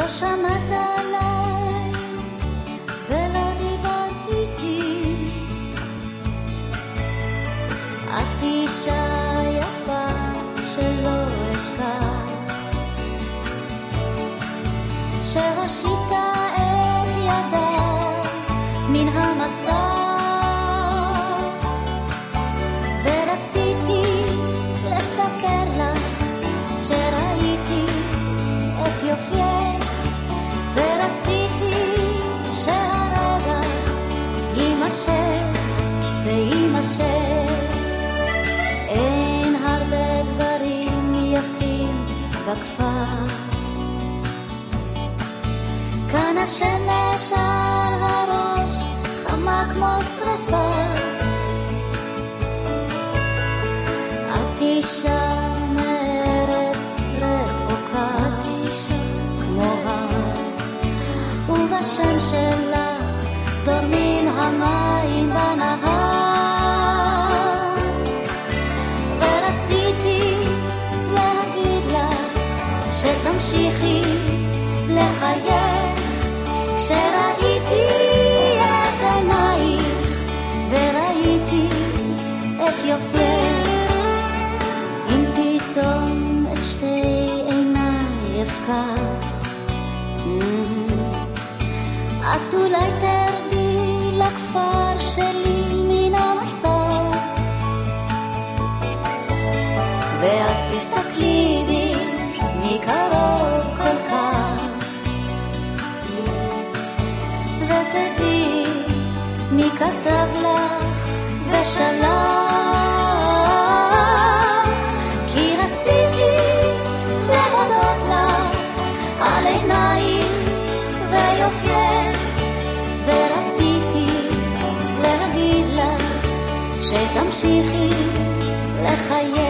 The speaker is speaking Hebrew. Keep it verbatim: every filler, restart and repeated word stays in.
שמעת עליי ולא דיברת איתי. את אישה יפה שלא אשכח, שהושיטה את ידה מן המסע, ורציתי לספר לך שראיתי את יופייך, ורציתי שהרגע יימשך ויימשך. אין הרבה דברים יפים בכפר, כאן השמש על הראש חמה כמו שרפה. את אישה מארץ רחוקה כמו הר, ובשם שלך זורמים המים בנהר. ורציתי להגיד לך שתמשיכי לחייך, כשראיתי את עינייך וראיתי את יופייך. אם פתאום את שתי עיניי אבקח, את אולי תרדי לכפר שלי מן המסך, ואז תסתכלי בי מקרוב כל כך, ותדעי מי כתב לך ושלח. כי רציתי להודות לך על עינייך ויופייך, ורציתי להגיד לך שתמשיכי לחייך.